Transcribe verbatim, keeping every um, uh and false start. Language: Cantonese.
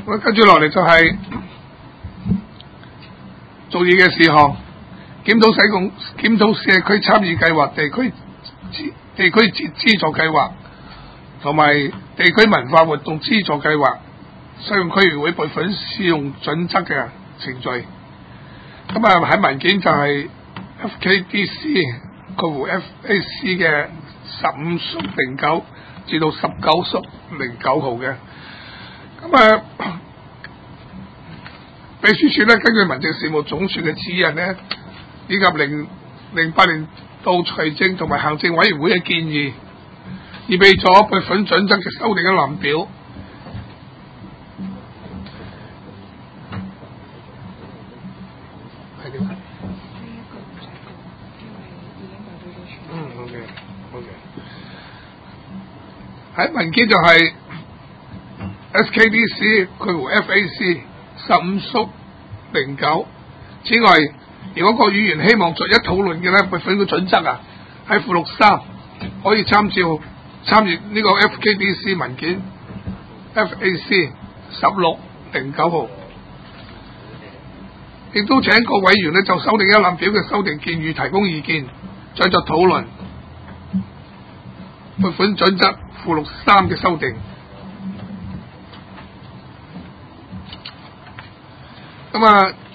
咁跟住落嚟就係做嘢嘅事項，檢討使用檢討社區參與計劃、地區地區資資助計劃同埋地區文化活動資助計劃使用區議會撥款使用準則嘅程序。咁啊喺文件就係 F K D C 括弧 F A C 嘅十五縮零九至到十九縮零九號嘅。咁啊，秘書處咧根據民政事務總署嘅指引咧，以及零零八年度財政同埋行政委員會嘅建議，預備咗撥款準則嘅修訂嘅藍表。係點啊？嗯 ，OK OK。喺文件就係 S K D C 括弧 F A C 十五縮零九。此外，如果個議員希望逐一討論嘅咧撥款嘅準則啊，喺附錄三可以參照參閱呢個 F K D C 文件 F A C 十六零九號。亦都請各委員咧就修訂一覽表嘅修訂建議提供意見，再作討論撥款準則附錄三嘅修訂。咁啊〜